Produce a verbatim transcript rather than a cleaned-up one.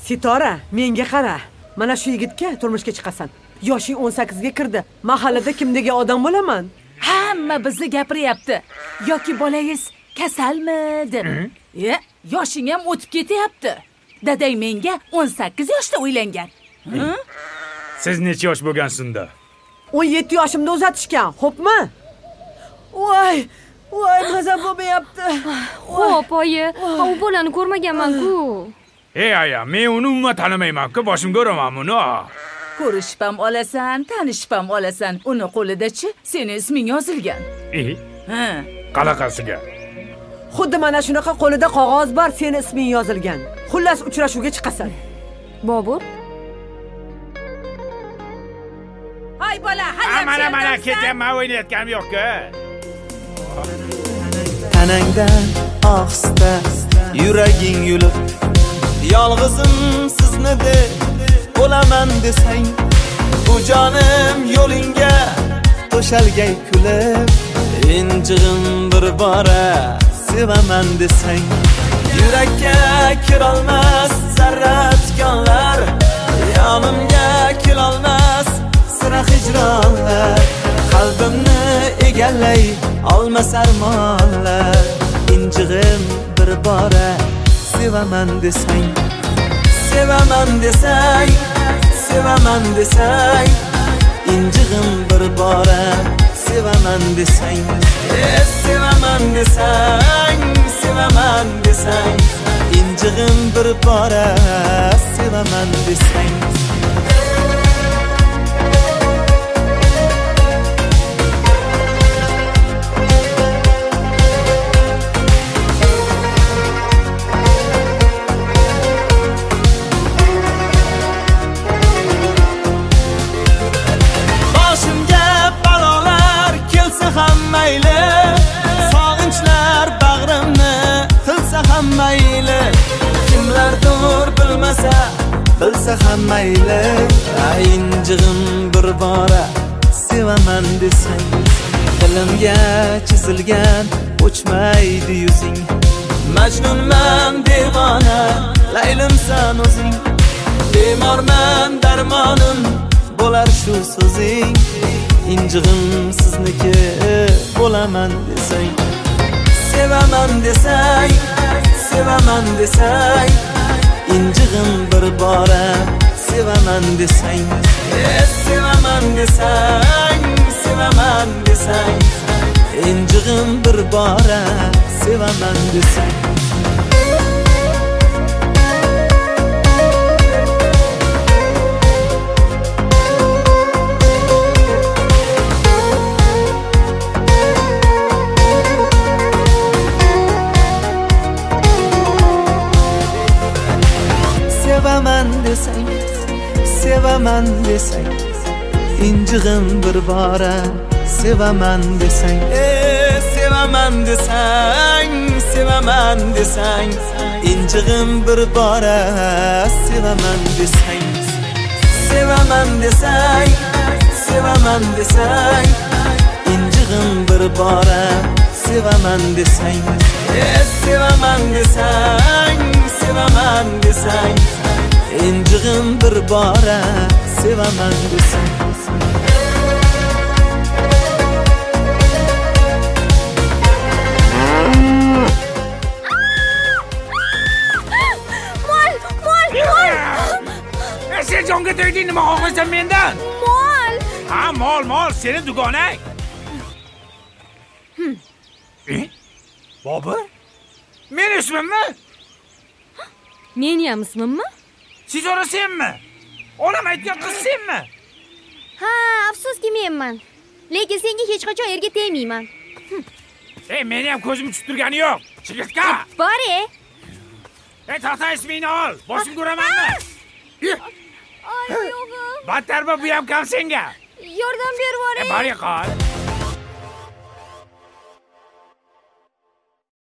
Sitora, menga qara. Mana shu yigitga turmushga chiqasan. Yoshing o'n sakkizga kirdi. Mahallada kimdagi odam bo'laman? Hamma bizni gapiryapti. Yoki bolangiz kasalmi deb. E, yoshing ham o'tib ketyapti. Dadang menga o'n sakkiz yoshda uylangan. Siz necha yosh bo'lgansizda? o'n yetti yoshimda uzatishgan, xo'pmi? Voy, voy, maza bo'lmayapti. Xo'p, oyi, u bolani ko'rmaganman-ku. Ey aya, men uni umuman tanimayman-ku, boshimga uraman buni. Ko'rishib ham olasan, tanishib ham olasan. Uni qo'lida-chi, seni isming yozilgan. Eh? Ha. Qalaqasiga. Xuddi mana shunaqa qo'lida qog'oz bor, seni isming yozilgan. Xullas uchrashuvga chiqasan. Bobur? Hay bola, hay. Mana mana ketyapman, o'ynayotganim yo'q-ku. Tanangdan ohista yuraging yulib, yolg'izim sizni deb bo'laman desang, bu jonim yo'lingga to'shalgay kulib, injig'im bir bora sevaman desang, yurakka kirolmas zarra tikonlar, yonimga kelolmas sira hijronlar, qalbimni egallay olmas armonlar, injig'im bir bora sevaman desang, sevaman desang, sevaman desang, injig'im bir bora sevaman desang, eh, sevaman desang, sevaman desang, injig'im bir bora sevaman desang. Sog'inchlar bag'rimni tilsa ham mayli, kimlardir bilmasa bilsa ham mayli, injig'im bir bora sevaman desang, dilimga chizilgan o'chmaydi yuzing, majnunman devona laylimsan o'zing, bemorman darmonim bo'lar shu so'zing, injig'im sizniki bo'laman desang, sevaman desang, sevaman desang, injig'im bir bora sevaman desang, eh, sevaman desang, sevaman desang, injig'im bir bora sevaman desang. Sevaman desang, sevaman desang, injig'im bir bora sevaman desang, eh, sevaman desang, sevaman desang, injig'im bir bora sevaman desang, sevaman desang, sevaman desang, injig'im bir bora sevaman desang, eh, sevaman desang, sevaman desang, injig'im bir bora sevaman desang. Mol, mol, mol. Sen jonga tegding, nima xohlaysan mendan? Mol. Ha, mol, mol, seni dugonang. Eh? Bobur? Men ismimmi? Meni ham ismimmi? Sitora senmi? Onam aytgan qiz senmi? Ha, afsuski menman. Lekin senga hech qachon erga tegmayman. Ey, meni ham ko'zim tushib turgani yo'q. Chigirtka. Bor-e. Ey, tata ismingni ol. Boshimga uramanmi? Ay, yo'g'im. Battar bu ham kam senga. Yordam berib yuboring. E, bor qol.